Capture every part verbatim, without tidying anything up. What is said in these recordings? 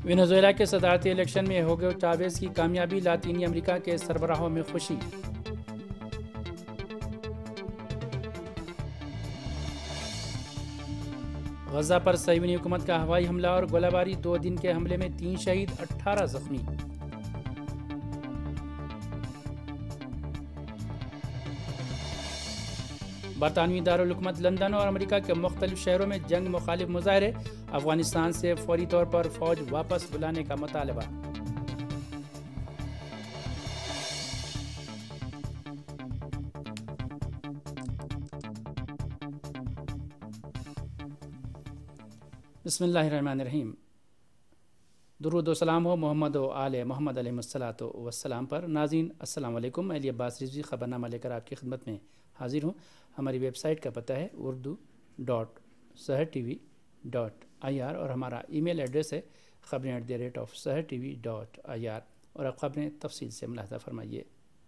Venezuela کے صدارتی election میں ہوگو چاویز کی کامیابی، لاطینی امریکہ کے سربراہوں میں خوشی۔ غزہ پر صہیونی حکومت کا ہوائی حملہ اور گولہ باری، دو دن کے حملے میں تین شہید اٹھارہ زخمی۔ برطانوی دارالحکومت لندن اور امریکہ کے مختلف شہروں میں جنگ مخالف مظاہرے، افغانستان سے فوری طور پر فوج واپس بلانے کا مطالبہ۔ بسم اللہ الرحمن الرحیم۔ درود و سلام ہو محمد و آل محمد علیہ الصلاۃ والسلام پر۔ ناظرین السلام علیکم، میں علی عباس رضوی خبرنامہ لے کر آپ کی خدمت میں حاضر ہوں۔ ہماری ویب سائٹ کا پتہ ہے Urdu dot Sahar TV dot I R آر اور ہمارا ای میل ایڈریس ہے خبریں at the rate of Sahar TV dot I R آر، اور اب خبریں تفصیل سے ملاحظہ فرمائیے۔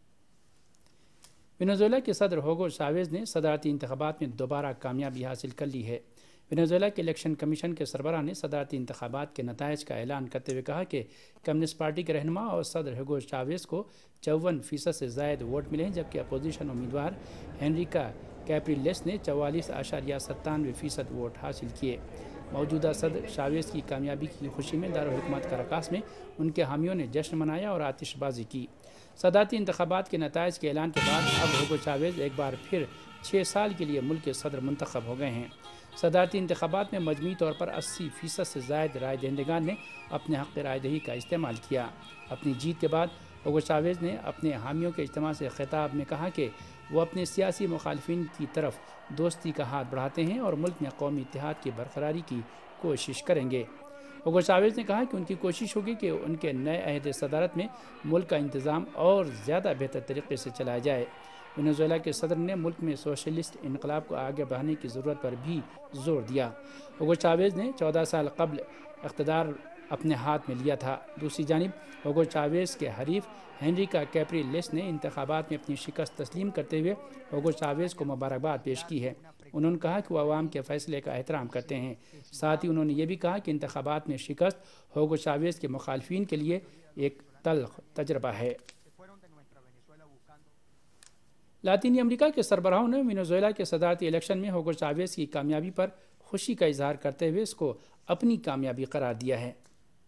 وینزویلا کے صدر ہوگو چاویز نے صدارتی انتخابات میں دوبارہ کامیابی حاصل کر لی ہے۔ وینزویلا کے الیکشن کمیشن کے سربراہ نے صدارتی انتخابات کے نتائج کا اعلان کرتے ہوئے کہا کہ کمیونسٹ پارٹی کے رہنما اور صدر ہوگو چاویز کو چون فیصد سے زائد ووٹ ملے ہیں، جبکہ اپوزیشن امیدوار ہینریکا کیپریلیس نے چوالیس اشاریہ ستانوے فیصد ووٹ حاصل کیے۔ موجودہ صدر چاویز کی کامیابی کی خوشی میں دارالحکومت کراکاس میں ان کے حامیوں نے جشن منایا اور آتش بازی کی۔ صدارتی انتخابات کے نتائج کے اعلان کے بعد اب ہوگو چاویز ایک بار پھر چھ سال کے لیے ملک کے صدر منتخب ہو گئے ہیں۔ صدارتی انتخابات میں مجموعی طور پر اسی فیصد سے زائد رائے دہندگان نے اپنے حق رائے دہی کا استعمال کیا۔ اپنی جیت کے بعد ہوگو چاویز نے اپنے حامیوں کے اجتماع سے خطاب میں کہا کہ وہ اپنے سیاسی مخالفین کی طرف دوستی کا ہاتھ بڑھاتے ہیں اور ملک میں قومی اتحاد کی برقراری کی کوشش کریں گے۔ ہوگو چاویز نے کہا کہ ان کی کوشش ہوگی کہ ان کے نئے عہد صدارت میں ملک کا انتظام اور زیادہ بہتر طریقے سے چلایا جائے۔ وینزویلا کے صدر نے ملک میں سوشلسٹ انقلاب کو آگے بڑھانے کی ضرورت پر بھی زور دیا۔ ہوگو چاویز نے چودہ سال قبل اقتدار اپنے ہاتھ میں لیا تھا۔ دوسری جانب ہوگو چاویز کے حریف ہینریکا کیپریلیس نے انتخابات میں اپنی شکست تسلیم کرتے ہوئے ہوگو چاویز کو مبارکباد پیش کی ہے۔ انہوں نے کہا کہ وہ عوام کے فیصلے کا احترام کرتے ہیں۔ ساتھ ہی انہوں نے یہ بھی کہا کہ انتخابات میں شکست ہوگو چاویز کے مخالفین کے لیے ایک تلخ تجربہ ہے۔ لاطینی امریکہ کے سربراہوں نے وینزویلا کے صدارتی الیکشن میں ہوگو چاویز کی کامیابی پر خوشی کا اظہار کرتے ہوئے اس کو اپنی کامیابی قرار دیا ہے۔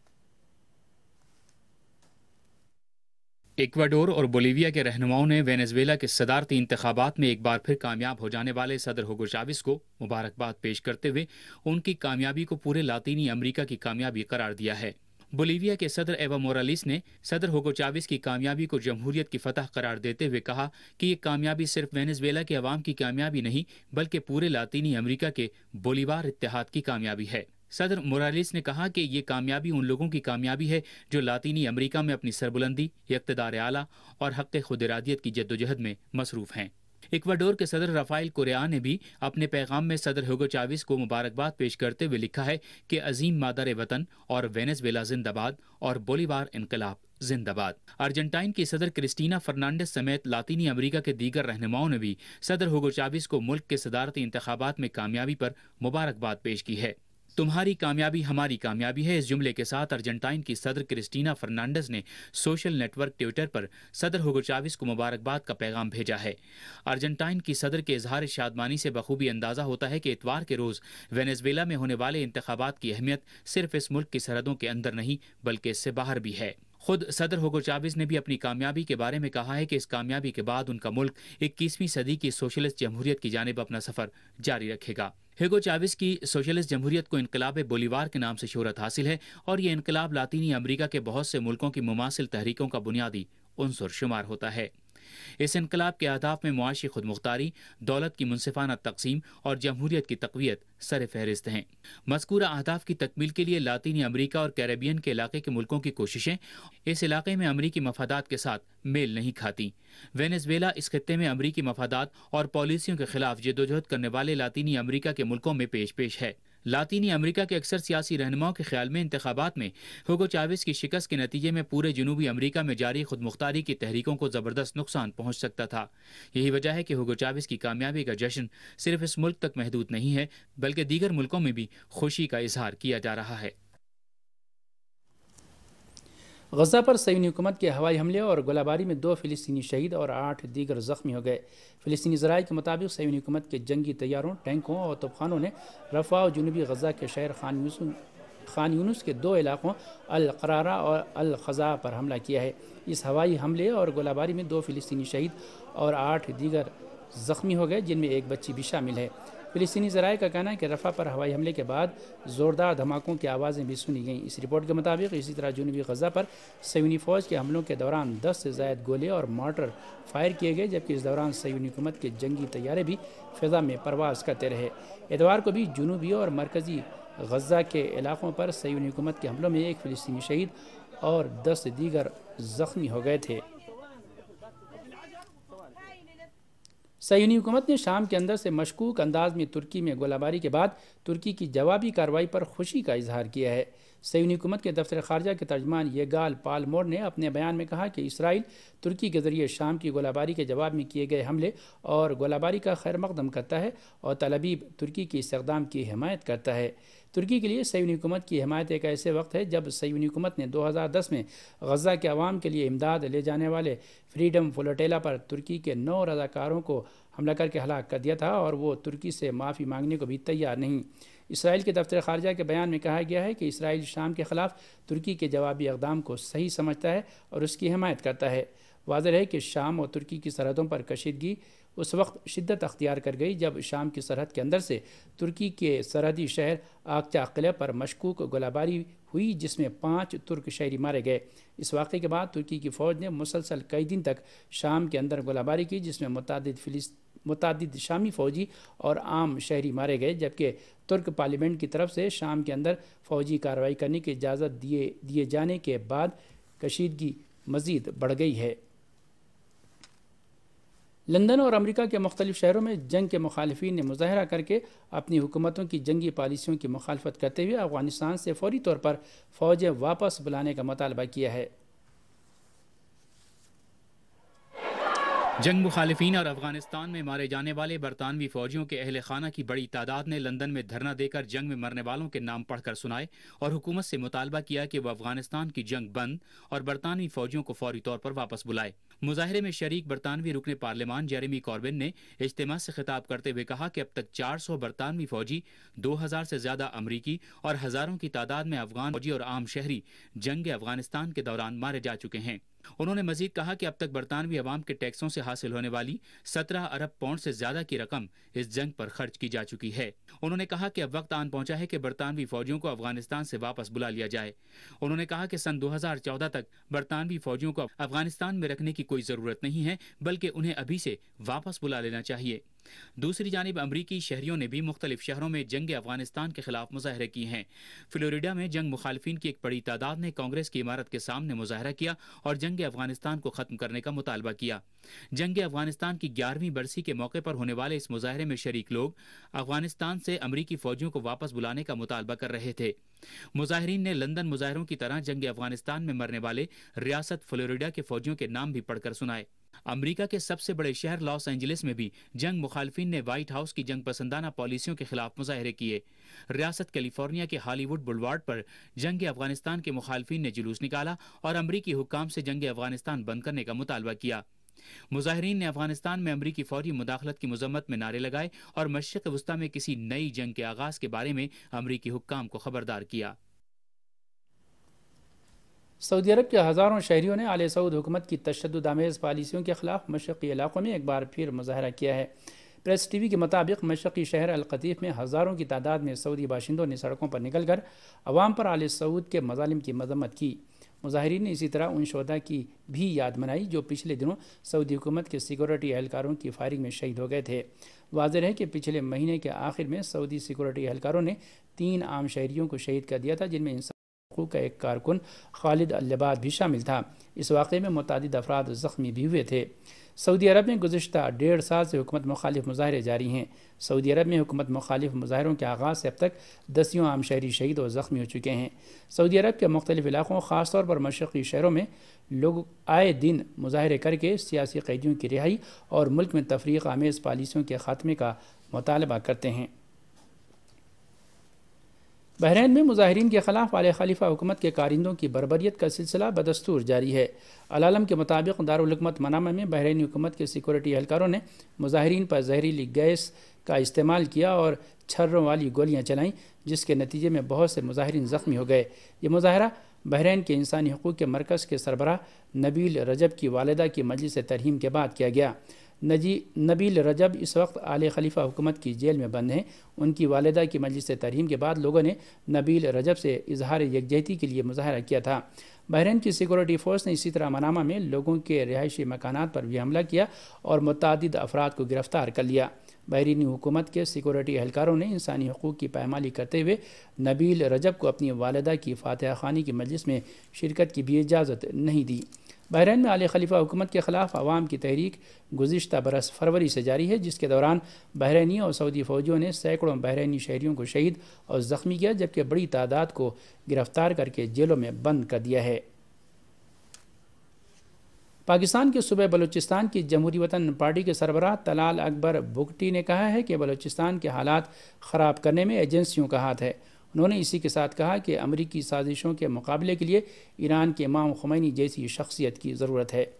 ایکواڈور اور بولیویا کے رہنماؤں نے وینزویلا کے صدارتی انتخابات میں ایک بار پھر کامیاب ہو جانے والے صدر ہوگو چاویز کو مبارکباد پیش کرتے ہوئے ان کی کامیابی کو پورے لاطینی امریکہ کی کامیابی قرار دیا ہے۔ بولیویا کے صدر ایوا مورالیس نے صدر ہوگو چاویز کی کامیابی کو جمہوریت کی فتح قرار دیتے ہوئے کہا کہ یہ کامیابی صرف وینزویلا کے عوام کی کامیابی نہیں بلکہ پورے لاطینی امریکہ کے بولیوار اتحاد کی کامیابی ہے۔ صدر مورالیس نے کہا کہ یہ کامیابی ان لوگوں کی کامیابی ہے جو لاطینی امریکہ میں اپنی سربلندی، اقتدار اعلیٰ اور حق خود ارادیت کی جدوجہد میں مصروف ہیں۔ ایکواڈور کے صدر رافائل کوریان نے بھی اپنے پیغام میں صدر ہوگو چاویز کو مبارکباد پیش کرتے ہوئے لکھا ہے کہ عظیم مادر وطن اور وینزویلا زندہ باد اور بولیوار انقلاب زندہ باد۔ ارجنٹائن کی صدر کرسٹینا فرنانڈیز سمیت لاطینی امریکہ کے دیگر رہنماؤں نے بھی صدر ہوگو چاویز کو ملک کے صدارتی انتخابات میں کامیابی پر مبارکباد پیش کی ہے۔ تمہاری کامیابی ہماری کامیابی ہے، اس جملے کے ساتھ ارجنٹائن کی صدر کرسٹینا فرنانڈیز نے سوشل نیٹ ورک ٹویٹر پر صدر ہوگو چاویز کو مبارکباد کا پیغام بھیجا ہے۔ ارجنٹائن کی صدر کے اظہار شادمانی سے بخوبی اندازہ ہوتا ہے کہ اتوار کے روز وینزویلا میں ہونے والے انتخابات کی اہمیت صرف اس ملک کی سرحدوں کے اندر نہیں بلکہ اس سے باہر بھی ہے۔ خود صدر ہوگو چاویز نے بھی اپنی کامیابی کے بارے میں کہا ہے کہ اس کامیابی کے بعد ان کا ملک اکیسویں صدی کی سوشلسٹ جمہوریت کی جانب اپنا سفر جاری رکھے گا۔ ہوگو چاویز کی سوشلسٹ جمہوریت کو انقلاب بولیوار کے نام سے شہرت حاصل ہے اور یہ انقلاب لاطینی امریکہ کے بہت سے ملکوں کی مماثل تحریکوں کا بنیادی عنصر شمار ہوتا ہے۔ اس انقلاب کے اہداف میں معاشی خود مختاری، دولت کی منصفانہ تقسیم اور جمہوریت کی تقویت سر فہرست ہیں۔ مذکورہ اہداف کی تکمیل کے لیے لاطینی امریکہ اور کیریبین کے علاقے کے ملکوں کی کوششیں اس علاقے میں امریکی مفادات کے ساتھ میل نہیں کھاتی۔ وینزویلا اس خطے میں امریکی مفادات اور پالیسیوں کے خلاف جدوجہد کرنے والے لاطینی امریکہ کے ملکوں میں پیش پیش ہے۔ لاطینی امریکہ کے اکثر سیاسی رہنماؤں کے خیال میں انتخابات میں ہوگو چاویز کی شکست کے نتیجے میں پورے جنوبی امریکہ میں جاری خود مختاری کی تحریکوں کو زبردست نقصان پہنچ سکتا تھا۔ یہی وجہ ہے کہ ہوگو چاویز کی کامیابی کا جشن صرف اس ملک تک محدود نہیں ہے بلکہ دیگر ملکوں میں بھی خوشی کا اظہار کیا جا رہا ہے۔ غزہ پر صہیونی حکومت کے ہوائی حملے اور گولہ باری میں دو فلسطینی شہید اور آٹھ دیگر زخمی ہو گئے۔ فلسطینی ذرائع کے مطابق صہیونی حکومت کے جنگی طیاروں، ٹینکوں اور توپخانوں نے رفح اور جنوبی غزہ کے شہر خان یونس خان یونس کے دو علاقوں القرارہ اور الخزاع پر حملہ کیا ہے۔ اس ہوائی حملے اور گولہ باری میں دو فلسطینی شہید اور آٹھ دیگر زخمی ہو گئے، جن میں ایک بچی بھی شامل ہے۔ فلسطینی ذرائع کا کہنا ہے کہ رفح پر ہوائی حملے کے بعد زوردار دھماکوں کی آوازیں بھی سنی گئیں۔ اس رپورٹ کے مطابق اسی طرح جنوبی غزہ پر صہیونی فوج کے حملوں کے دوران دس سے زائد گولے اور مارٹر فائر کیے گئے، جبکہ اس دوران صہیونی حکومت کے جنگی طیارے بھی فضا میں پرواز کرتے رہے۔ اتوار کو بھی جنوبی اور مرکزی غزہ کے علاقوں پر صہیونی حکومت کے حملوں میں ایک فلسطینی شہید اور دس دیگر زخمی ہو گئے تھے۔ صہیونی حکومت نے شام کے اندر سے مشکوک انداز میں ترکی میں گولہ باری کے بعد ترکی کی جوابی کارروائی پر خوشی کا اظہار کیا ہے۔ صہیونی حکومت کے دفتر خارجہ کے ترجمان یگال پالمور نے اپنے بیان میں کہا کہ اسرائیل ترکی کے ذریعے شام کی گولہ باری کے جواب میں کیے گئے حملے اور گولہ باری کا خیر مقدم کرتا ہے اور تل ابیب ترکی کے اس اقدام کی حمایت کرتا ہے۔ ترکی کے لیے صہیونی حکومت کی حمایت ایک ایسے وقت ہے جب صہیونی حکومت نے دو ہزار دس میں غزہ کے عوام کے لیے امداد لے جانے والے فریڈم فلوٹیلا پر ترکی کے نو رضاکاروں کو حملہ کر کے ہلاک کر دیا تھا اور وہ ترکی سے معافی مانگنے کو بھی تیار نہیں۔ اسرائیل کے دفتر خارجہ کے بیان میں کہا گیا ہے کہ اسرائیل شام کے خلاف ترکی کے جوابی اقدام کو صحیح سمجھتا ہے اور اس کی حمایت کرتا ہے۔ واضح ہے کہ شام اور ترکی کی سرحدوں پر کشیدگی اس وقت شدت اختیار کر گئی جب شام کی سرحد کے اندر سے ترکی کے سرحدی شہر آکچا قلعہ پر مشکوک گولہ باری ہوئی، جس میں پانچ ترک شہری مارے گئے۔ اس واقعے کے بعد ترکی کی فوج نے مسلسل کئی دن تک شام کے اندر گولہ باری کی، جس میں متعدد فلسطین متعدد شامی فوجی اور عام شہری مارے گئے، جبکہ ترک پارلیمنٹ کی طرف سے شام کے اندر فوجی کارروائی کرنے کی اجازت دیے دیے جانے کے بعد کشیدگی مزید بڑھ گئی ہے۔ لندن اور امریکہ کے مختلف شہروں میں جنگ کے مخالفین نے مظاہرہ کر کے اپنی حکومتوں کی جنگی پالیسیوں کی مخالفت کرتے ہوئے افغانستان سے فوری طور پر فوجیں واپس بلانے کا مطالبہ کیا ہے۔ جنگ مخالفین اور افغانستان میں مارے جانے والے برطانوی فوجیوں کے اہل خانہ کی بڑی تعداد نے لندن میں دھرنا دے کر جنگ میں مرنے والوں کے نام پڑھ کر سنائے اور حکومت سے مطالبہ کیا کہ وہ افغانستان کی جنگ بند اور برطانوی فوجیوں کو فوری طور پر واپس بلائے۔ مظاہرے میں شریک برطانوی رکن پارلیمان جیریمی کاربن نے اجتماع سے خطاب کرتے ہوئے کہا کہ اب تک چار سو برطانوی فوجی، دو ہزار سے زیادہ امریکی اور ہزاروں کی تعداد میں افغان فوجی اور عام شہری جنگ افغانستان کے دوران مارے جا چکے ہیں۔ انہوں نے مزید کہا کہ اب تک برطانوی عوام کے ٹیکسوں سے حاصل ہونے والی سترہ ارب پاؤنڈ سے زیادہ کی رقم اس جنگ پر خرچ کی جا چکی ہے۔ انہوں نے کہا کہ اب وقت آن پہنچا ہے کہ برطانوی فوجیوں کو افغانستان سے واپس بلا لیا جائے۔ انہوں نے کہا کہ سن دو ہزار چودہ تک برطانوی فوجیوں کو افغانستان میں رکھنے کی کوئی ضرورت نہیں ہے، بلکہ انہیں ابھی سے واپس بلا لینا چاہیے۔ دوسری جانب امریکی شہریوں نے بھی مختلف شہروں میں جنگ افغانستان کے خلاف مظاہرے کیے ہیں۔ فلوریڈا میں جنگ مخالفین کی ایک بڑی تعداد نے کانگریس کی عمارت کے سامنے مظاہرہ کیا اور جنگ افغانستان کو ختم کرنے کا مطالبہ کیا۔ جنگ افغانستان کی گیارہویں برسی کے موقع پر ہونے والے اس مظاہرے میں شریک لوگ افغانستان سے امریکی فوجیوں کو واپس بلانے کا مطالبہ کر رہے تھے۔ مظاہرین نے لندن مظاہروں کی طرح جنگ افغانستان میں مرنے والے ریاست فلوریڈا کے فوجیوں کے نام بھی پڑھ کر سنائے۔ امریکہ کے سب سے بڑے شہر لاس اینجلس میں بھی جنگ مخالفین نے وائٹ ہاؤس کی جنگ پسندانہ پالیسیوں کے خلاف مظاہرے کیے۔ ریاست کیلیفورنیا کے ہالی ووڈ بلوارڈ پر جنگ افغانستان کے مخالفین نے جلوس نکالا اور امریکی حکام سے جنگ افغانستان بند کرنے کا مطالبہ کیا۔ مظاہرین نے افغانستان میں امریکی فوجی مداخلت کی مذمت میں نعرے لگائے اور مشرق وسطیٰ میں کسی نئی جنگ کے آغاز کے بارے میں امریکی حکام کو خبردار کیا۔ سعودی عرب کے ہزاروں شہریوں نے آل سعود حکومت کی تشدد آمیز پالیسیوں کے خلاف مشرقی علاقوں میں ایک بار پھر مظاہرہ کیا ہے۔ پریس ٹی وی کے مطابق مشرقی شہر القطیف میں ہزاروں کی تعداد میں سعودی باشندوں نے سڑکوں پر نکل کر عوام پر آل سعود کے مظالم کی مذمت کی۔ مظاہرین نے اسی طرح ان شہداء کی بھی یاد منائی جو پچھلے دنوں سعودی حکومت کے سیکورٹی اہلکاروں کی فائرنگ میں شہید ہو گئے تھے۔ واضح ہے کہ پچھلے مہینے کے آخر میں سعودی سیکورٹی اہلکاروں نے تین عام شہریوں کو شہید کر دیا تھا، جن میں انسان کا ایک کارکن خالد اللباد بھی شامل تھا۔ اس واقعے میں متعدد افراد زخمی بھی ہوئے تھے۔ سعودی عرب میں گزشتہ ڈیڑھ سال سے حکومت مخالف مظاہرے جاری ہیں۔ سعودی عرب میں حکومت مخالف مظاہروں کے آغاز سے اب تک دسیوں عام شہری شہید اور زخمی ہو چکے ہیں۔ سعودی عرب کے مختلف علاقوں خاص طور پر مشرقی شہروں میں لوگ آئے دن مظاہرے کر کے سیاسی قیدیوں کی رہائی اور ملک میں تفریق آمیز پالیسیوں کے خاتمے کا مطالبہ کرتے ہیں۔ بحرین میں مظاہرین کے خلاف آل خلیفہ حکومت کے کارندوں کی بربریت کا سلسلہ بدستور جاری ہے۔ العالم کے مطابق دارالحکومت منامہ میں بحرینی حکومت کے سیکورٹی اہلکاروں نے مظاہرین پر زہریلی گیس کا استعمال کیا اور چھروں والی گولیاں چلائیں، جس کے نتیجے میں بہت سے مظاہرین زخمی ہو گئے۔ یہ مظاہرہ بحرین کے انسانی حقوق کے مرکز کے سربراہ نبیل رجب کی والدہ کی مجلس ترحیم کے بعد کیا گیا۔ نجی نبیل رجب اس وقت آل خلیفہ حکومت کی جیل میں بند ہیں۔ ان کی والدہ کی مجلس ترحیم کے بعد لوگوں نے نبیل رجب سے اظہار یکجہتی کے لیے مظاہرہ کیا تھا۔ بحرین کی سیکورٹی فورس نے اسی طرح منامہ میں لوگوں کے رہائشی مکانات پر بھی حملہ کیا اور متعدد افراد کو گرفتار کر لیا۔ بحرینی حکومت کے سیکورٹی اہلکاروں نے انسانی حقوق کی پائمالی کرتے ہوئے نبیل رجب کو اپنی والدہ کی فاتحہ خوانی کی مجلس میں شرکت کی بھی اجازت نہیں دی۔ بحرین میں آل خلیفہ حکومت کے خلاف عوام کی تحریک گزشتہ برس فروری سے جاری ہے، جس کے دوران بحرینی اور سعودی فوجیوں نے سینکڑوں بحرینی شہریوں کو شہید اور زخمی کیا، جبکہ بڑی تعداد کو گرفتار کر کے جیلوں میں بند کر دیا ہے۔ پاکستان کے صوبہ بلوچستان کی جمہوری وطن پارٹی کے سربراہ طلال اکبر بگٹی نے کہا ہے کہ بلوچستان کے حالات خراب کرنے میں ایجنسیوں کا ہاتھ ہے۔ انہوں نے اسی کے ساتھ کہا کہ امریکی سازشوں کے مقابلے کے لیے ایران کے امام خمینی جیسی شخصیت کی ضرورت ہے۔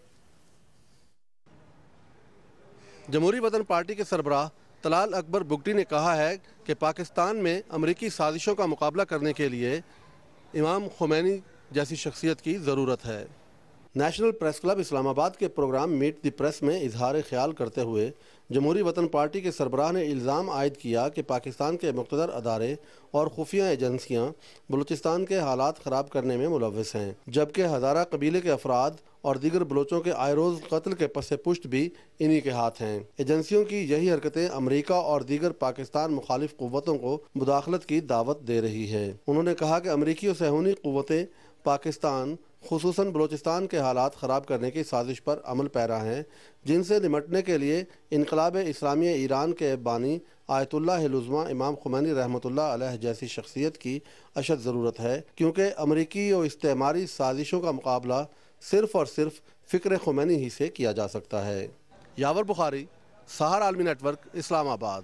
جمہوری وطن پارٹی کے سربراہ طلال اکبر بگٹی نے کہا ہے کہ پاکستان میں امریکی سازشوں کا مقابلہ کرنے کے لیے امام خمینی جیسی شخصیت کی ضرورت ہے۔ نیشنل پریس کلب اسلام آباد کے پروگرام میٹ دی پریس میں اظہار خیال کرتے ہوئے جمہوری وطن پارٹی کے سربراہ نے الزام عائد کیا کہ پاکستان کے مقتدر ادارے اور خفیہ ایجنسیاں بلوچستان کے حالات خراب کرنے میں ملوث ہیں، جبکہ ہزارہ قبیلے کے افراد اور دیگر بلوچوں کے آئے روز قتل کے پس پشت بھی انہی کے ہاتھ ہیں۔ ایجنسیوں کی یہی حرکتیں امریکہ اور دیگر پاکستان مخالف قوتوں کو مداخلت کی دعوت دے رہی ہے۔ انہوں نے کہا کہ امریکی و صہیونی قوتیں پاکستان خصوصاً بلوچستان کے حالات خراب کرنے کی سازش پر عمل پیرا ہیں، جن سے نمٹنے کے لیے انقلاب اسلامی ایران کے بانی آیت اللہ العظمیٰ امام خمینی رحمۃ اللہ علیہ جیسی شخصیت کی اشد ضرورت ہے، کیونکہ امریکی اور استعماری سازشوں کا مقابلہ صرف اور صرف فکر خمینی ہی سے کیا جا سکتا ہے۔ یاور بخاری، سہار عالمی نیٹ ورک، اسلام آباد۔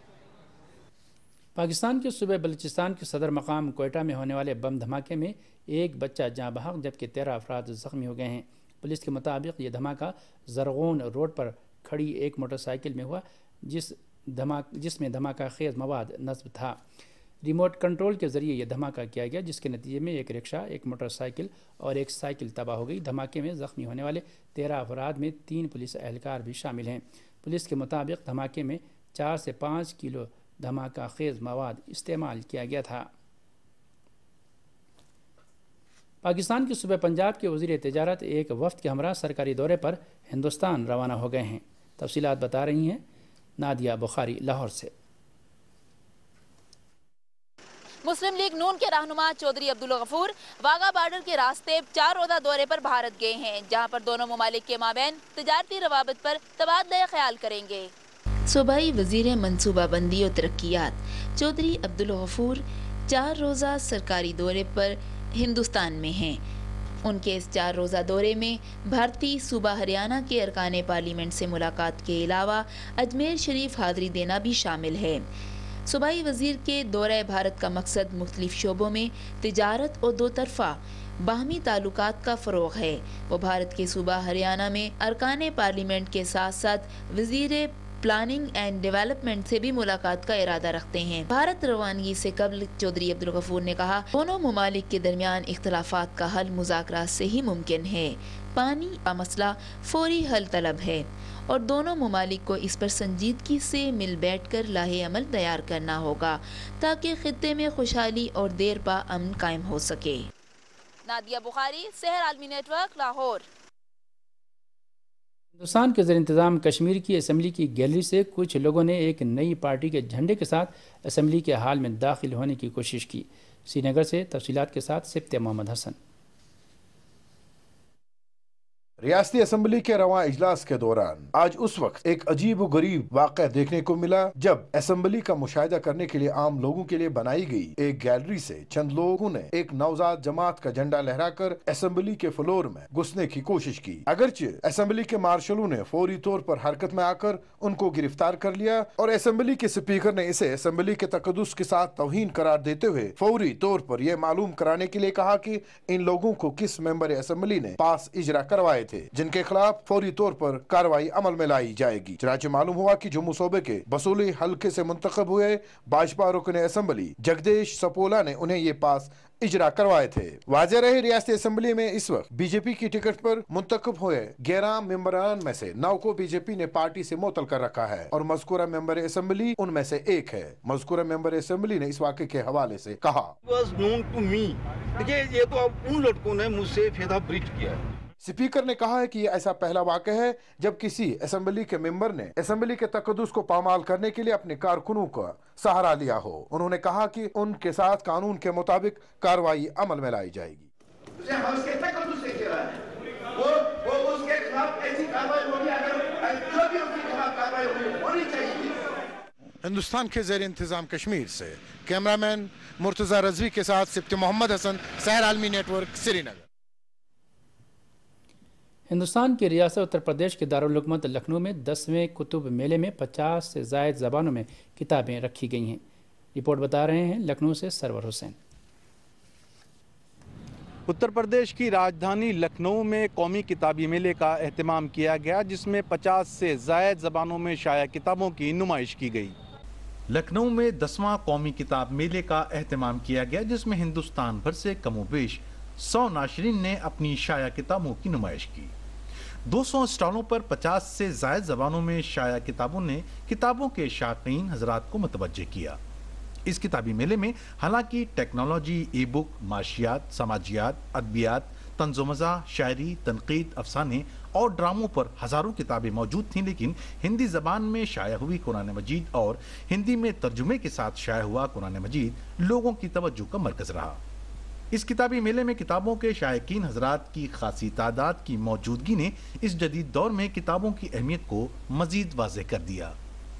پاکستان کے صوبہ بلوچستان کے صدر مقام کوئٹہ میں ہونے والے بم دھماکے میں ایک بچہ جاں بحق جبکہ تیرہ افراد زخمی ہو گئے ہیں۔ پولیس کے مطابق یہ دھماکہ زرغون روڈ پر کھڑی ایک موٹر سائیکل میں ہوا، جس دھماک جس میں دھماکہ خیز مواد نصب تھا۔ ریموٹ کنٹرول کے ذریعے یہ دھماکہ کیا گیا، جس کے نتیجے میں ایک رکشہ، ایک موٹر سائیکل اور ایک سائیکل تباہ ہو گئی۔ دھماکے میں زخمی ہونے والے تیرہ افراد میں تین پولیس اہلکار بھی شامل ہیں۔ پولیس کے مطابق دھماکے میں چار سے پانچ کلو دھماکہ خیز مواد استعمال کیا گیا تھا۔ پاکستان کے صوبہ پنجاب کے وزیر تجارت ایک وفد کے ہمراہ سرکاری دورے پر ہندوستان روانہ ہو گئے ہیں۔ تفصیلات بتا رہی ہیں نادیہ بخاری لاہور سے۔ مسلم لیگ نون کے رہنما چودھری عبدالغفور واگا بارڈر کے راستے چار روزہ دورے پر بھارت گئے ہیں، جہاں پر دونوں ممالک کے مابین تجارتی روابط پر تبادلہ خیال کریں گے۔ صوبائی وزیر منصوبہ بندی و ترقیات چودھری عبدالغفور چار روزہ سرکاری دورے پر ہندوستان میں ہیں۔ ان کے اس چار روزہ دورے میں بھارتی صوبہ ہریانہ کے ارکان پارلیمنٹ سے ملاقات کے علاوہ اجمیر شریف حاضری دینا بھی شامل ہے۔ صوبائی وزیر کے دورہ بھارت کا مقصد مختلف شعبوں میں تجارت اور دو طرفہ باہمی تعلقات کا فروغ ہے۔ وہ بھارت کے صوبہ ہریانہ میں ارکان پارلیمنٹ کے ساتھ ساتھ وزیر پلاننگ اینڈ ڈیولپمنٹ سے بھی ملاقات کا ارادہ رکھتے ہیں۔ بھارت روانگی سے قبل چودھری عبدالغفور نے کہا، دونوں ممالک کے درمیان اختلافات کا حل مذاکرات سے ہی ممکن ہے۔ پانی کا مسئلہ فوری حل طلب ہے اور دونوں ممالک کو اس پر سنجیدگی سے مل بیٹھ کر لاہے عمل تیار کرنا ہوگا تاکہ خطے میں خوشحالی اور دیر پا امن قائم ہو سکے۔ نادیہ بخاری، سحر عالمی نیٹ ورک، لاہور۔ ہندوستان کے زیر انتظام کشمیر کی اسمبلی کی گیلری سے کچھ لوگوں نے ایک نئی پارٹی کے جھنڈے کے ساتھ اسمبلی کے ہال میں داخل ہونے کی کوشش کی۔ سری نگر سے تفصیلات کے ساتھ سبت محمد حسن۔ रियासती असम्बली के रवां इजलास के दौरान आज उस वक्त एक अजीब व गरीब वाक़या देखने को मिला जब असम्बली का मुशाहिदा करने के लिए आम लोगों के लिए बनाई गई एक गैलरी से चंद लोगों ने एक नवजात जमात का झंडा लहराकर असम्बली के फ्लोर में घुसने की कोशिश की। अगरचे असम्बली के मार्शलों ने फौरी तौर पर हरकत में आकर उनको गिरफ्तार कर लिया और असम्बली के स्पीकर ने इसे असम्बली के तकद्दुस के साथ तौहीन करार देते हुए फौरी तौर पर यह मालूम कराने के लिए कहा कि इन लोगों को किस मेंबर असम्बली ने पास इजरा करवाए थे, जिनके खिलाफ फौरी तौर पर कार्रवाई अमल में लाई जाएगी। चुनांचे मालूम हुआ कि जम्मू सूबे के बसूली हल्के से मुंतखब हुए भाजपा रुकन असम्बली जगदीश सपोला ने उन्हें ये पास इजरा करवाए थे। वाज़ेह रहे रियासती असम्बली में इस वक्त बीजेपी की टिकट पर मुंतखब हुए ग्यारह मेंबरान में से नौ को बीजेपी ने पार्टी से मुअत्तल कर रखा है और मज़कूरा मेंबर असम्बली उनमें से एक है। मज़कूरा मेंबर असम्बली ने इस वाक़े के हवाले से कहा, ये तो अब उन लड़कों ने मुझसे फेदा ब्रीच किया है। स्पीकर ने कहा है कि ये ऐसा पहला वाक़या है जब किसी असम्बली के मेंबर ने असम्बली के तकद्दुस को पामाल करने के लिए अपने कारकुनों का सहारा लिया हो। उन्होंने कहा कि उनके साथ कानून के मुताबिक कार्रवाई अमल में लाई जाएगी। हिंदुस्तान के ज़ेर इंतज़ाम कश्मीर से कैमरामैन मुर्तज़ा रज़वी के साथ सिप्ती मोहम्मद हसन, सहर आलमी नेटवर्क, श्रीनगर। हिंदुस्तान की रियासत उत्तर प्रदेश के दारुल हुकूमत लखनऊ में दसवें कुतुब मेले में पचास से ज़ायद ज़बानों में किताबें रखी गई हैं। रिपोर्ट बता रहे हैं लखनऊ से सरवर हुसैन। उत्तर प्रदेश की राजधानी लखनऊ में कौमी किताबी मेले का एहतमाम किया गया, जिसमें पचास से ज़ायद ज़बानों में शाया किताबों की नुमाइश की गई। लखनऊ में दसवां कौमी किताब मेले का एहतमाम किया गया, जिसमें हिंदुस्तान भर से कमोबेश सौ नाशरीन ने अपनी शाया किताबों की नुमाइश की। दो सौ स्टॉलों पर पचास से ज़ायद ज़बानों में शाया किताबों ने किताबों के शाकीन हजरात को मुतवज्जे किया। इस किताबी मेले में हालांकि टेक्नोलॉजी, ई बुक, माशियात, समाजियात, अदबियात, तंज़ो-मज़ा, शायरी, तनकीद, अफसाने और ड्रामों पर हज़ारों किताबें मौजूद थीं, लेकिन हिंदी ज़बान में शाया हुई कुरान मजीद और हिंदी में तर्जुमे के साथ शाया हुआ कुरान मजीद लोगों की तवज्जो का मरकज़ रहा। इस किताबी मेले में किताबों के शायकीन हजरात की खासी तादाद की मौजूदगी ने इस जदीद दौर में किताबों की अहमियत को मजीद वाज़ेह कर दिया।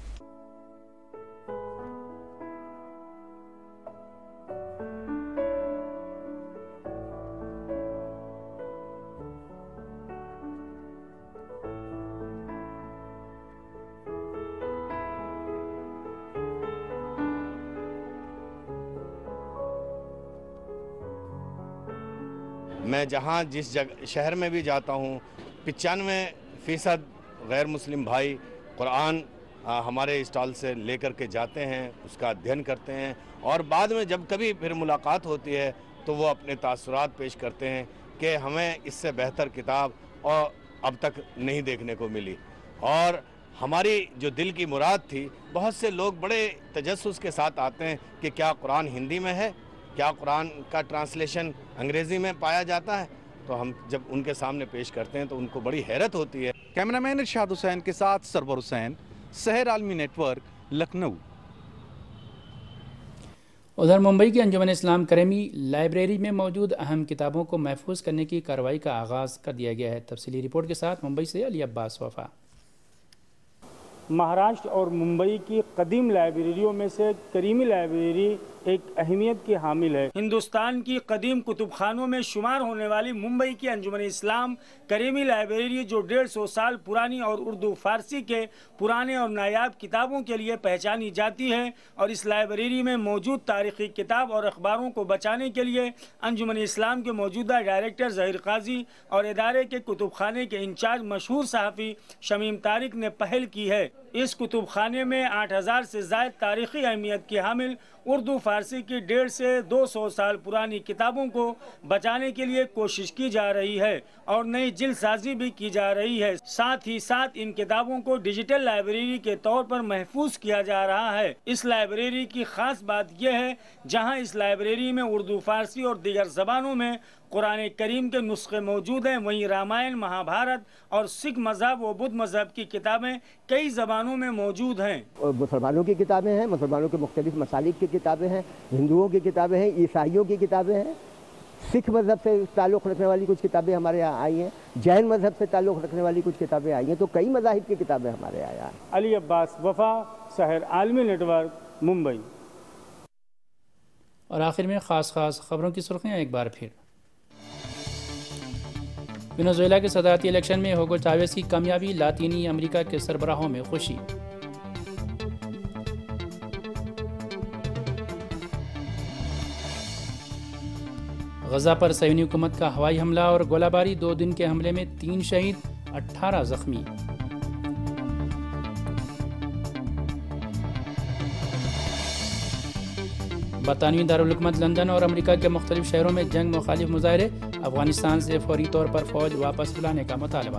मैं जहाँ जिस जगह शहर में भी जाता हूँ, पचानवे फ़ीसद गैर मुस्लिम भाई कुरान हमारे स्टॉल से लेकर के जाते हैं, उसका अध्ययन करते हैं और बाद में जब कभी फिर मुलाकात होती है तो वो अपने तासुरात पेश करते हैं कि हमें इससे बेहतर किताब और अब तक नहीं देखने को मिली। और हमारी जो दिल की मुराद थी, बहुत से लोग बड़े तजस्सुस के साथ आते हैं कि क्या कुरान हिंदी में है, क्या कुरान का ट्रांसलेशन अंग्रेज़ी में पाया जाता है। तो हम जब उनके सामने पेश करते हैं तो उनको बड़ी हैरत होती है। कैमरामैन इरशाद हुसैन के साथ सरवर हुसैन, सहर आलमी नेटवर्क, लखनऊ। उधर मुंबई की अंजुमन इस्लाम करेमी लाइब्रेरी में मौजूद अहम किताबों को महफूज करने की कार्रवाई का आगाज़ कर दिया गया है। तफसीली रिपोर्ट के साथ मुंबई से अली अब्बास वफा। महाराष्ट्र और मुंबई की कदीम लाइब्रेरियों में से करीमी लाइब्रेरी एक अहमियत की हामिल है। हिंदुस्तान की कदीम कुतुब खानों में शुमार होने वाली मुंबई की अंजुमन इस्लाम करीमी लाइब्रेरी, जो डेढ़ सौ साल पुरानी और उर्दू फारसी के पुराने और नायाब किताबों के लिए पहचानी जाती है, और इस लाइब्रेरी में मौजूद तारीखी किताब और अखबारों को बचाने के लिए अंजुमन इस्लाम के मौजूदा डायरेक्टर ज़हीर काजी और इदारे के कुतुब खाने के इंचार्ज मशहूर सहाफ़ी शमीम तारिक ने पहल की है। इस कुतुब खाने में आठ हज़ार से ज़ायद तारीखी अहमियत की हामिल उर्दू फारसी की डेढ़ से दो सौ साल पुरानी किताबों को बचाने के लिए कोशिश की जा रही है और नई जिल्द साजी भी की जा रही है। साथ ही साथ इन किताबों को डिजिटल लाइब्रेरी के तौर पर महफूज किया जा रहा है। इस लाइब्रेरी की खास बात यह है, जहां इस लाइब्रेरी में उर्दू फारसी और दीगर ज़बानों में कुरान करीम के नुस्खे मौजूद हैं, वहीं रामायण, महाभारत और सिख मज़हब व बुद्ध मज़हब की किताबें कई ज़बानों में मौजूद हैं। मुसलमानों की किताबें हैं, मुसलमानों के मुख्तलिफ मसालिक की किताबें हैं, हिंदुओं की किताबें हैं, ईसाइयों की किताबें हैं, سکھ مذہب سے تعلق رکھنے والی کچھ کتابیں ہمارے یہاں آئی ہیں، جین مذہب سے تعلق رکھنے والی کچھ کتابیں آئی ہیں، تو کئی مذاہب کی کتابیں ہمارے یہاں آئی ہیں۔ علی عباس، وفا، سحر عالمی نیٹ ورک، ممبئی۔ اور آخر میں خاص خاص خبروں کی سرخیاں ایک بار پھر۔ وینزویلا کے صدارتی الیکشن میں ہوگو چاویز کی کامیابی، لاطینی امریکہ کے سربراہوں میں خوشی۔ غزہ پر صہیونی حکومت کا ہوائی حملہ اور گولہ باری، دو دن کے حملے میں تین شہید، اٹھارہ زخمی۔ برطانوی دارالحکومت لندن اور امریکہ کے مختلف شہروں میں جنگ مخالف مظاہرے، افغانستان سے فوری طور پر فوج واپس بلانے کا مطالبہ۔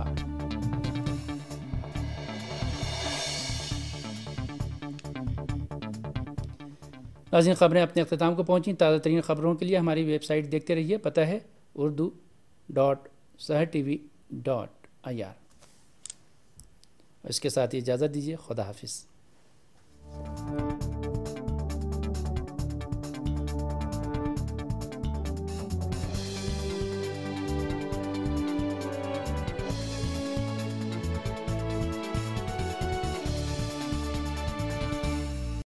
ناظرین، خبریں اپنے اختتام کو پہنچیں۔ تازہ ترین خبروں کے لیے ہماری ویب سائٹ دیکھتے رہیے، پتہ ہے Urdu dot Sahar TV dot I R آر۔ اس کے ساتھ ہی اجازت دیجیے، خدا حافظ۔